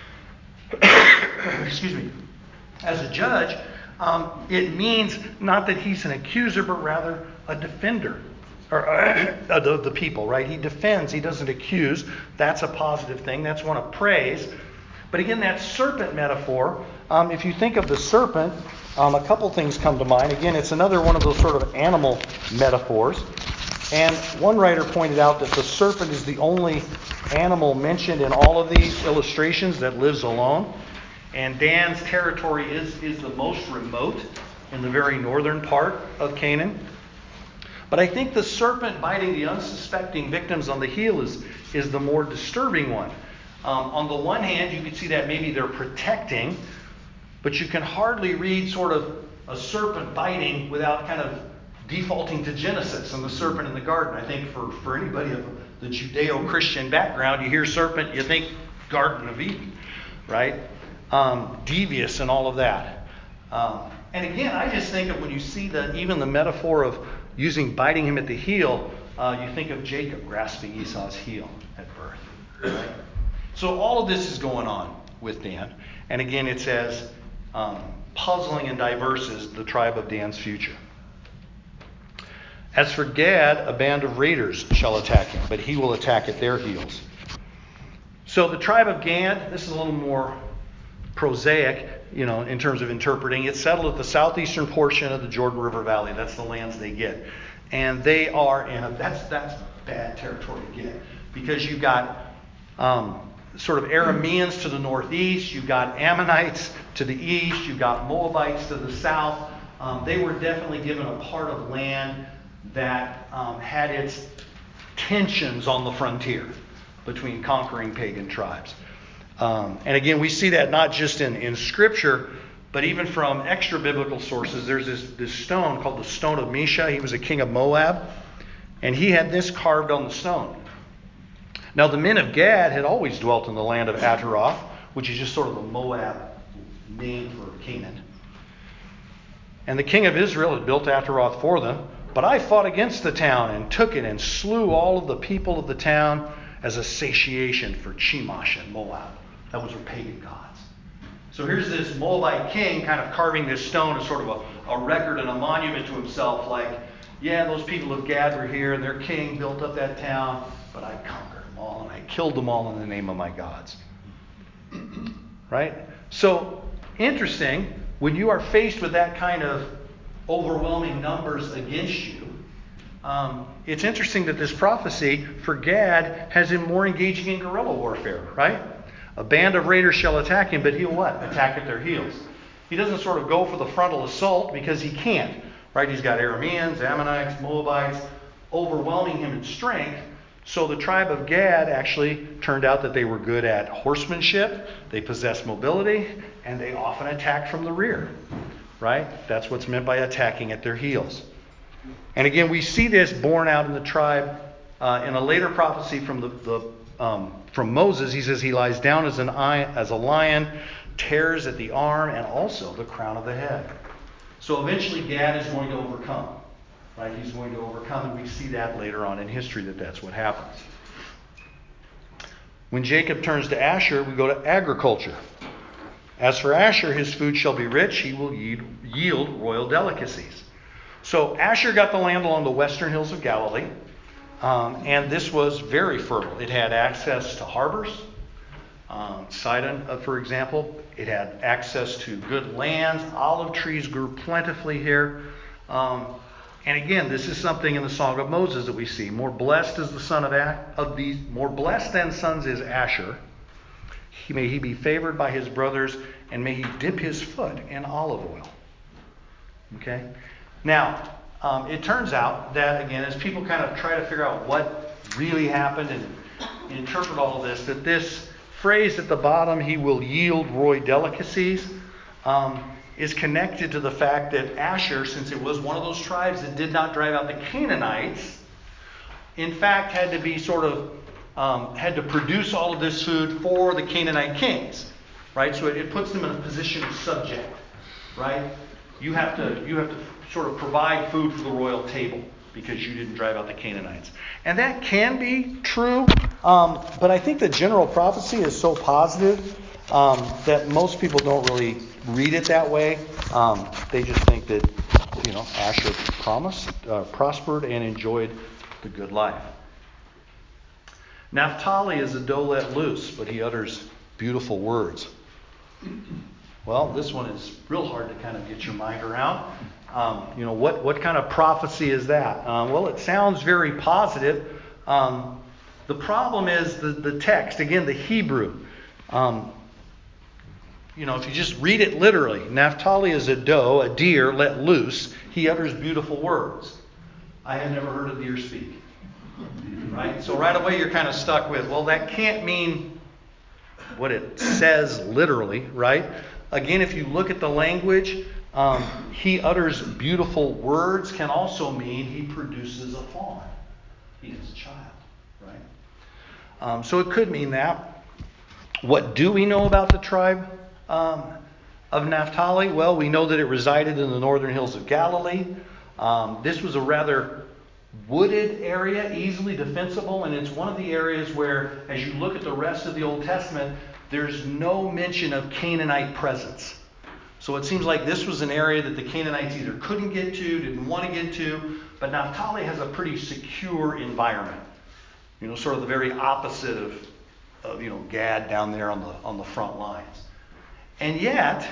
Excuse me. As a judge, it means not that he's an accuser, but rather a defender of the people, right? He defends, he doesn't accuse. That's a positive thing. That's one of praise. But again, that serpent metaphor, if you think of the serpent, a couple things come to mind. Again, it's another one of those sort of animal metaphors. And one writer pointed out that the serpent is the only animal mentioned in all of these illustrations that lives alone. And Dan's territory is the most remote in the very northern part of Canaan. But I think the serpent biting the unsuspecting victims on the heel is the more disturbing one. On the one hand, you could see that maybe they're protecting, but you can hardly read sort of a serpent biting without kind of defaulting to Genesis and the serpent in the garden. I think for anybody of the Judeo-Christian background, you hear serpent, you think Garden of Eden, right? Devious and all of that. And again, I just think of when you see even the metaphor of biting him at the heel, you think of Jacob grasping Esau's heel at birth. Right? So all of this is going on with Dan. And again, it's as puzzling and diverse as the tribe of Dan's future. As for Gad, a band of raiders shall attack him, but he will attack at their heels. So the tribe of Gad, this is a little more prosaic, in terms of interpreting. It's settled at the southeastern portion of the Jordan River Valley. That's the lands they get. And they are that's bad territory to get. Because you've got sort of Arameans to the northeast, you've got Ammonites to the east, you've got Moabites to the south. They were definitely given a part of land that had its tensions on the frontier between conquering pagan tribes. And again, we see that not just in Scripture, but even from extra-biblical sources. There's this stone called the Stone of Mesha. He was a king of Moab, and he had this carved on the stone. Now, the men of Gad had always dwelt in the land of Ataroth, which is just sort of the Moab name for Canaan. And the king of Israel had built Ataroth for them, but I fought against the town and took it and slew all of the people of the town as a satiation for Chemosh and Moab. That was their pagan gods. So here's this Moabite king kind of carving this stone as sort of a record and a monument to himself, like, yeah, those people of Gad were here and their king built up that town, but I conquered them all and I killed them all in the name of my gods. Right? So, interesting, when you are faced with that kind of overwhelming numbers against you, it's interesting that this prophecy for Gad has him more engaging in guerrilla warfare, right? A band of raiders shall attack him, but he'll what? Attack at their heels. He doesn't sort of go for the frontal assault because he can't, right? He's got Arameans, Ammonites, Moabites overwhelming him in strength. So the tribe of Gad actually turned out that they were good at horsemanship, they possessed mobility, and they often attacked from the rear, right? That's what's meant by attacking at their heels. And again, we see this borne out in the tribe in a later prophecy from Moses. He says he lies down as a lion, tears at the arm, and also the crown of the head. So eventually Gad is going to overcome. Right? He's going to overcome, and we see that later on in history that's what happens. When Jacob turns to Asher, we go to agriculture. As for Asher, his food shall be rich. He will yield royal delicacies. So Asher got the land along the western hills of Galilee, and this was very fertile. It had access to harbors. Sidon, for example, it had access to good lands. Olive trees grew plentifully here. And again, this is something in the Song of Moses that we see. More blessed is the son of these. More blessed than sons is Asher. May he be favored by his brothers, and may he dip his foot in olive oil. Okay. Now, it turns out that, again, as people kind of try to figure out what really happened and interpret all of this, that this phrase at the bottom, he will yield royal delicacies, is connected to the fact that Asher, since it was one of those tribes that did not drive out the Canaanites, in fact had to be had to produce all of this food for the Canaanite kings, right? So it puts them in a position of subject, right? You have to sort of provide food for the royal table because you didn't drive out the Canaanites. And that can be true, but I think the general prophecy is so positive that most people don't really read it that way. They just think that, Asher prospered and enjoyed the good life. Naphtali is a doe let loose, but he utters beautiful words. Well, this one is real hard to kind of get your mind around. What kind of prophecy is that? Well, it sounds very positive. The problem is the text, again, the Hebrew. If you just read it literally, Naphtali is a doe, a deer let loose. He utters beautiful words. I have never heard a deer speak. Right? So right away you're kind of stuck with, well, that can't mean what it says literally, right? Again, if you look at the language, he utters beautiful words can also mean he produces a fawn. He is a child, right? So it could mean that. What do we know about the tribe of Naphtali? Well, we know that it resided in the northern hills of Galilee. This was a rather wooded area, easily defensible, and it's one of the areas where, as you look at the rest of the Old Testament, there's no mention of Canaanite presence. So it seems like this was an area that the Canaanites either couldn't get to, didn't want to get to, but Naphtali has a pretty secure environment. Sort of the very opposite of Gad down there on the front lines. And yet,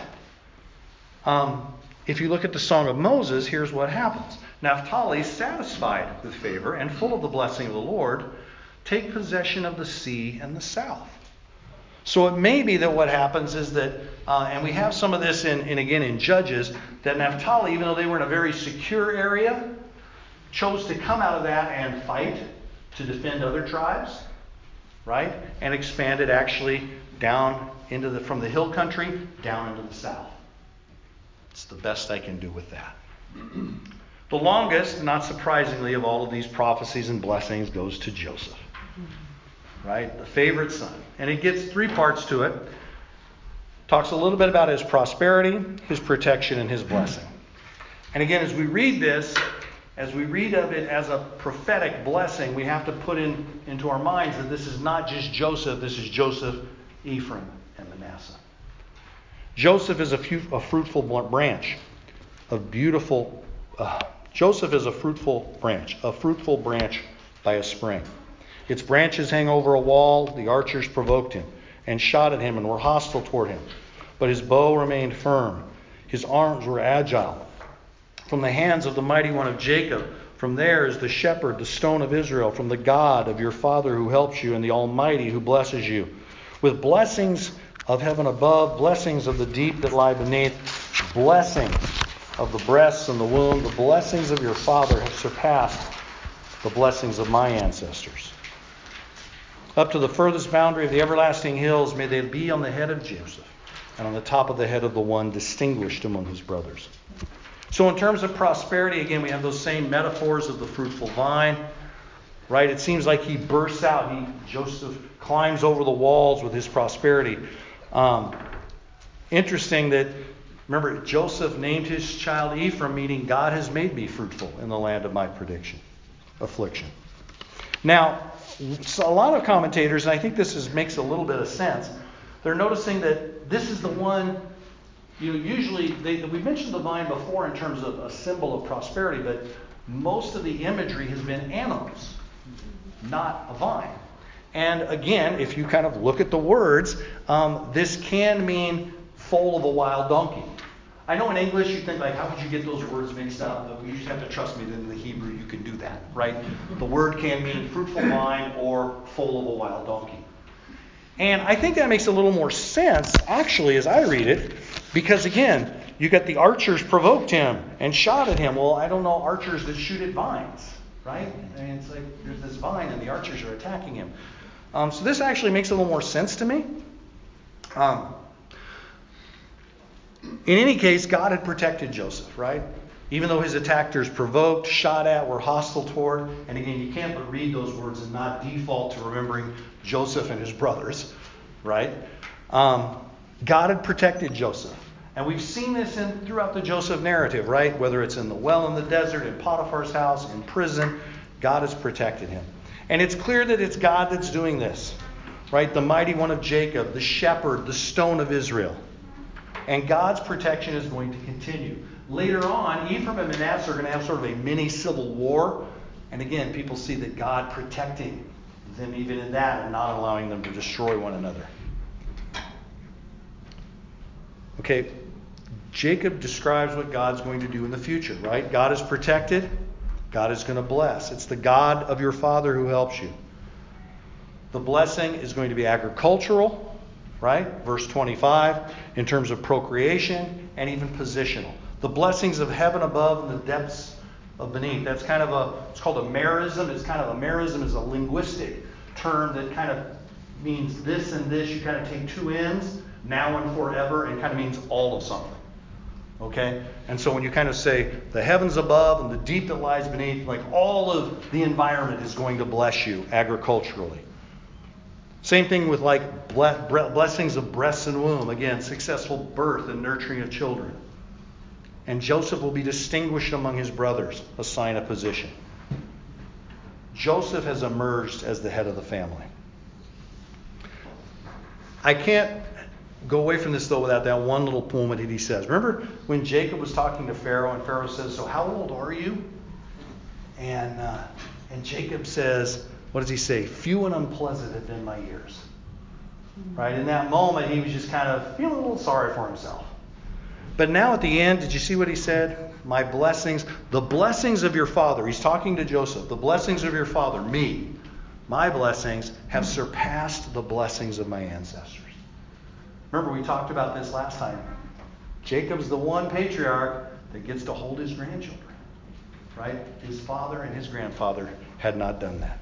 if you look at the Song of Moses, here's what happens. Naphtali, satisfied with favor and full of the blessing of the Lord, take possession of the sea and the south. So it may be that what happens is that, and we have some of this in Judges, that Naphtali, even though they were in a very secure area, chose to come out of that and fight to defend other tribes, right? And expanded actually down from the hill country down into the south. It's the best I can do with that. The longest, not surprisingly, of all of these prophecies and blessings goes to Joseph. Right? The favorite son. And it gets 3 parts to it. Talks a little bit about his prosperity, his protection, and his blessing. And again, as we read this, as we read of it as a prophetic blessing, we have to put into our minds that this is not just Joseph, this is Joseph, Ephraim, and Manasseh. Joseph is a fruitful branch of beautiful. Joseph is a fruitful branch by a spring. Its branches hang over a wall. The archers provoked him and shot at him and were hostile toward him. But his bow remained firm. His arms were agile. From the hands of the mighty one of Jacob, from there is the shepherd, the stone of Israel, from the God of your father who helps you and the Almighty who blesses you. With blessings of heaven above, blessings of the deep that lie beneath, blessings of the breasts and the womb, the blessings of your father have surpassed the blessings of my ancestors. Up to the furthest boundary of the everlasting hills, may they be on the head of Joseph and on the top of the head of the one distinguished among his brothers. So in terms of prosperity, again, we have those same metaphors of the fruitful vine, right? It seems like he bursts out. Joseph climbs over the walls with his prosperity. Interesting that, remember, Joseph named his child Ephraim, meaning God has made me fruitful in the land of my affliction. Now, so a lot of commentators, and I think this makes a little bit of sense, they're noticing that this is the one, usually, we mentioned the vine before in terms of a symbol of prosperity, but most of the imagery has been animals, not a vine. And again, if you kind of look at the words, this can mean foal of a wild donkey. I know in English you think, like, how could you get those words mixed up? But you just have to trust me that in the Hebrew you can do that, right? The word can mean fruitful vine or foal of a wild donkey. And I think that makes a little more sense, actually, as I read it, because again, you got the archers provoked him and shot at him. Well, I don't know archers that shoot at vines, right? I mean, it's like there's this vine and the archers are attacking him. So this actually makes a little more sense to me. In any case, God had protected Joseph, right? Even though his attackers provoked, shot at, were hostile toward. And again, you can't but read those words and not default to remembering Joseph and his brothers, right? God had protected Joseph. And we've seen this throughout the Joseph narrative, right? Whether it's in the well in the desert, in Potiphar's house, in prison, God has protected him. And it's clear that it's God that's doing this, right? The mighty one of Jacob, the shepherd, the stone of Israel. And God's protection is going to continue. Later on, Ephraim and Manasseh are going to have sort of a mini civil war. And again, people see that God protecting them even in that and not allowing them to destroy one another. Okay, Jacob describes what God's going to do in the future, right? God is protected. God is going to bless. It's the God of your father who helps you. The blessing is going to be agricultural, right? Verse 25, in terms of procreation and even positional. The blessings of heaven above and the depths of beneath. That's kind of it's called a merism. It's kind of a merism is a linguistic term that kind of means this and this. You kind of take two ends, now and forever, and kind of means all of something. Okay? And so when you kind of say the heavens above and the deep that lies beneath, like all of the environment is going to bless you agriculturally. Same thing with like blessings of breasts and womb. Again, successful birth and nurturing of children. And Joseph will be distinguished among his brothers, a sign of position. Joseph has emerged as the head of the family. I can't go away from this, though, without that one little moment that he says. Remember when Jacob was talking to Pharaoh, and Pharaoh says, "So how old are you?" And Jacob says, what does he say? "Few and unpleasant have been my years." Right? In that moment, he was just kind of feeling a little sorry for himself. But now at the end, did you see what he said? My blessings, the blessings of your father. He's talking to Joseph. The blessings of your father, me, my blessings have surpassed the blessings of my ancestors. Remember, we talked about this last time. Jacob's the one patriarch that gets to hold his grandchildren. Right? His father and his grandfather had not done that.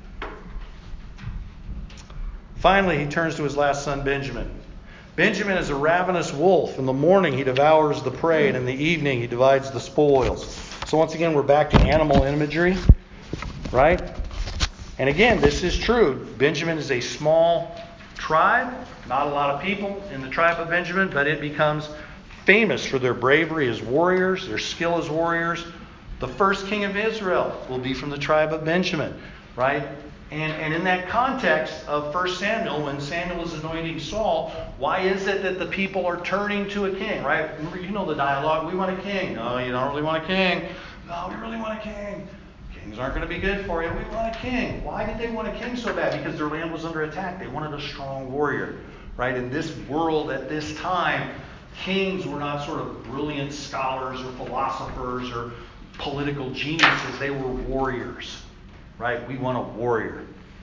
Finally, he turns to his last son, Benjamin. Benjamin is a ravenous wolf. In the morning, he devours the prey, and in the evening, he divides the spoils. So once again, we're back to animal imagery, right? And again, this is true. Benjamin is a small tribe, not a lot of people in the tribe of Benjamin, but it becomes famous for their bravery as warriors, their skill as warriors. The first king of Israel will be from the tribe of Benjamin, right? And in that context of 1 Samuel, when Samuel is anointing Saul, why is it that the people are turning to a king, right? Remember, you know the dialogue. We want a king. No, you don't really want a king. No, we really want a king. Kings aren't going to be good for you. We want a king. Why did they want a king so bad? Because their land was under attack. They wanted a strong warrior, right? In this world at this time, kings were not sort of brilliant scholars or philosophers or political geniuses. They were warriors. Right? We want a warrior.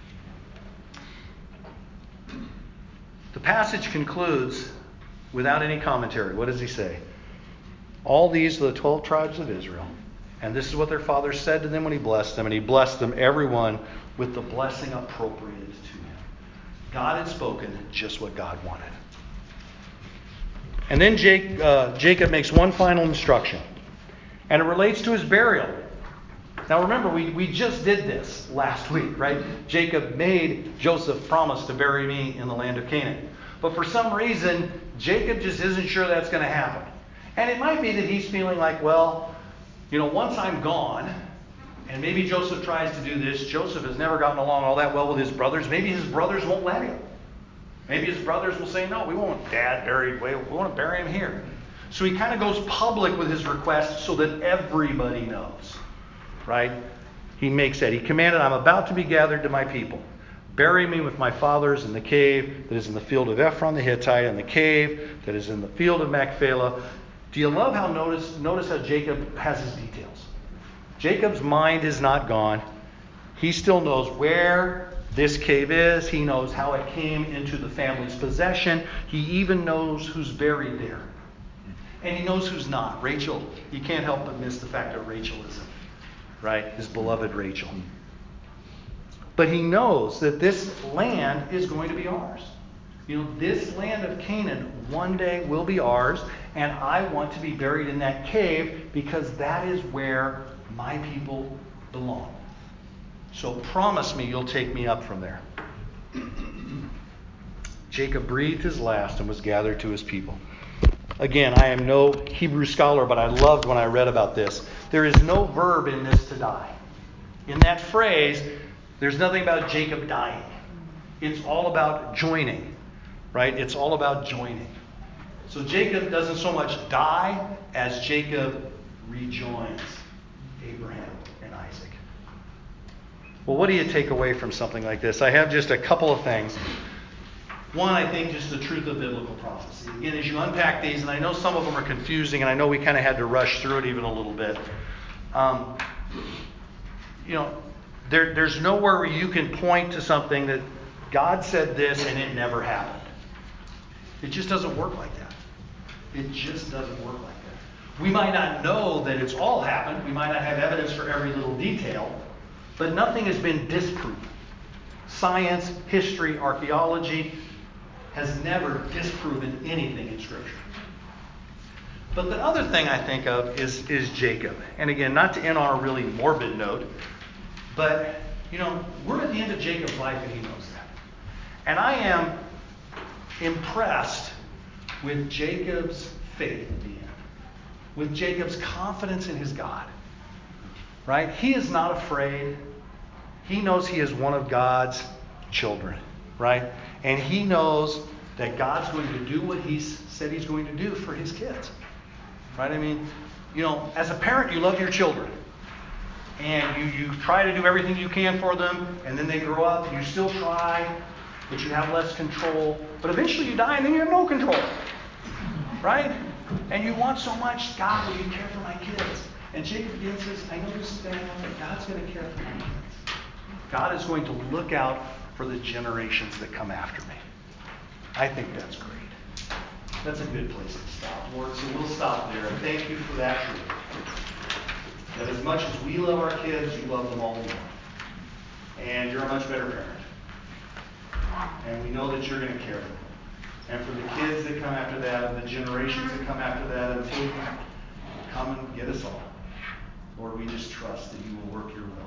The passage concludes without any commentary. What does he say? All these are the 12 tribes of Israel. And this is what their father said to them when he blessed them. And he blessed them, everyone, with the blessing appropriated to him. God had spoken just what God wanted. And then Jacob makes one final instruction. And it relates to his burial. Now remember, we just did this last week, right? Jacob made Joseph promise to bury me in the land of Canaan. But for some reason, Jacob just isn't sure that's going to happen. And it might be that he's feeling like, well, once I'm gone, and maybe Joseph tries to do this, Joseph has never gotten along all that well with his brothers. Maybe his brothers won't let him. Maybe his brothers will say, no, we won't want Dad buried. We want to bury him here. So he kind of goes public with his request so that everybody knows. Right? He makes that. He commanded, I'm about to be gathered to my people. Bury me with my fathers in the cave that is in the field of Ephron the Hittite, and the cave that is in the field of Machpelah. Do you love how notice how Jacob has his details? Jacob's mind is not gone. He still knows where this cave is. He knows how it came into the family's possession. He even knows who's buried there. And he knows who's not. Rachel, you can't help but miss the fact that Rachel isn't. Right? His beloved Rachel. But he knows that this land is going to be ours. This land of Canaan one day will be ours. And I want to be buried in that cave because that is where my people belong. So promise me you'll take me up from there. Jacob breathed his last and was gathered to his people. Again, I am no Hebrew scholar, but I loved when I read about this. There is no verb in this to die. In that phrase, there's nothing about Jacob dying. It's all about joining, right? It's all about joining. So Jacob doesn't so much die as Jacob rejoins Abraham and Isaac. Well, what do you take away from something like this? I have just a couple of things. One, I think just the truth of biblical prophecy. Again, as you unpack these, and I know some of them are confusing, and I know we kind of had to rush through it even a little bit. There's nowhere where you can point to something that God said this and it never happened. It just doesn't work like that. It just doesn't work like that. We might not know that it's all happened. We might not have evidence for every little detail, but nothing has been disproven. Science, history, archaeology has never disproven anything in Scripture. But the other thing I think of is Jacob. And again, not to end on a really morbid note, but, we're at the end of Jacob's life and he knows that. And I am impressed with Jacob's faith at the end. With Jacob's confidence in his God. Right? He is not afraid. He knows he is one of God's children. Right? And he knows that God's going to do what he said he's going to do for his kids. Right? I mean, as a parent, you love your children. And you try to do everything you can for them. And then they grow up. You still try, but you have less control. But eventually you die and then you have no control. Right? And you want so much, God, will you care for my kids? And Jacob again says, I know this is going to happen. God's going to care for my kids. God is going to look out for the generations that come after me. I think that's great. That's a good place to stop, Lord. So we'll stop there. And thank you for that truth. That as much as we love our kids, you love them all more. And you're a much better parent. And we know that you're going to care for them. And for the kids that come after that, and the generations that come after that, until you come and get us all. Lord, we just trust that you will work your will.